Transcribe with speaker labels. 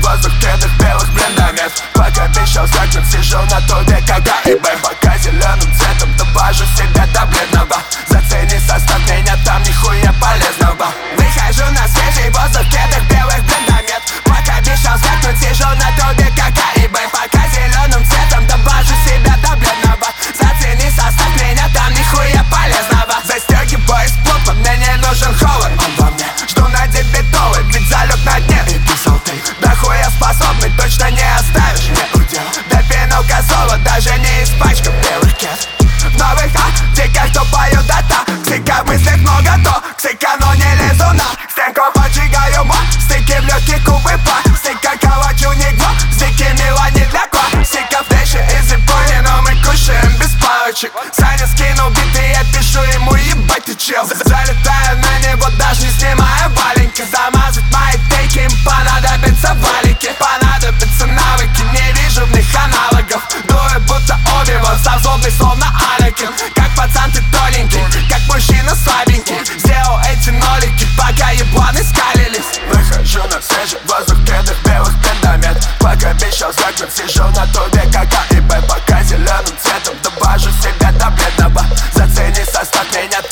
Speaker 1: воздух твердых белых блиндомет. Как обещал закрыть, сижу на туде, как А и Б. Пока зеленым цветом добавлю себя до бледного. Зацени состав, меня там нихуя полезного. Выхожу на свежий воздух твердых белых блиндомет. Пока обещал закрыть, сижу на туде, как А и Б. Пока зеленым цветом добавлю себя до бледного. Зацени состав, меня там нихуя полезного. Застегиваюсь плотно, мне не нужен холод, он во мне. Жду на дебетовый, ведь залег на дне. И писал ты, да хуя способный, точно не оставишь мне удел. Допинул косово, даже не испачкав белых кет. В новых аптеках, кто поет дата. Ксика в мыслях много, то ксика, но не лезу на стенку, поджигаю мод. Стыки в легких кубы па. Стыка калачу не гло, стыки мила не для кла. Стыка в дэше из Японии, но мы кушаем без палочек. Саня скинул биты, я пишу ему, ебать ты чел. Залетаю на него, даже не снимая валенки. Замазать мои тейки, им понадобятся валики. Понадобятся навыки, не вижу в них аналогов. Дую будто Оби-Ван, сам злобный словно Анакин. Как пацан ты тоненький, как мужчина слабенький. Сделал эти нолики, пока ебланы скалились. Выхожу на свежий воздух твердых белых блиндомет. Пока обещал закрыть, сижу на туде, как А и Б. Пока зеленым цветом добавлю себя до бледного. Зацени состав, меня